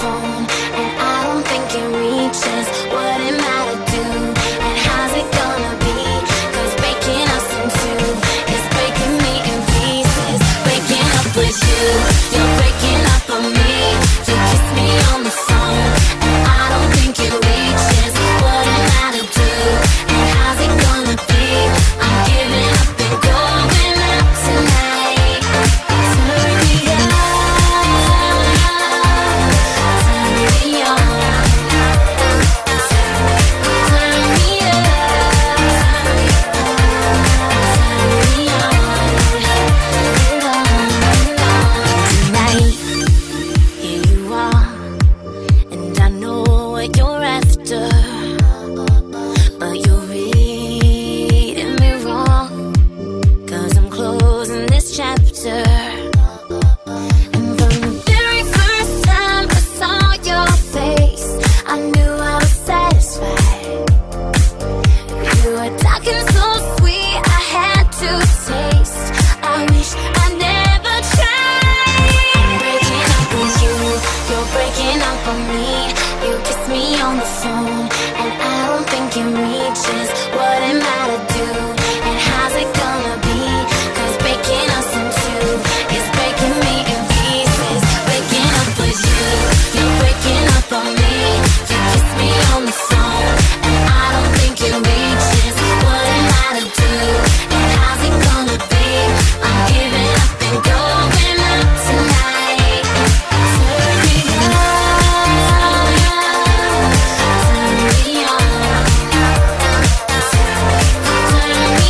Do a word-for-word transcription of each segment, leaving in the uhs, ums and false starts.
phone, and I don't think it reaches what it matter do. And how's it gonna be? Cause breaking us in two is breaking me in pieces. Breaking up with you, you're breaking up on me. You kiss me on the phone, and I don't think it reaches what it matter do. And how's it gonna be? I'm giving up and going out tonight. Turn me on, turn me on, turn me on, tonight. Here you are, and I know what you're after, but you're reading me wrong. Cause I'm closing this chapter. And from the very first time I saw your face, I knew I was satisfied. You were talking so sweet, I had to taste. I wish I never tried. I'm breaking up with you, you're breaking up on me. You kiss me on the phone, and I don't think it reaches what it matter do. And how's it gonna be? Cause breaking us in two is breaking me in pieces. Breaking up with you, you're breaking up on me. You kiss me on the phone, and I don't think it reaches what it matter do. And how's it gonna be? I'm giving up and going out tonight. Turn me on, turn me on, turn me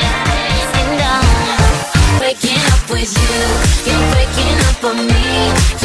Breaking up with you, you're breaking up on me.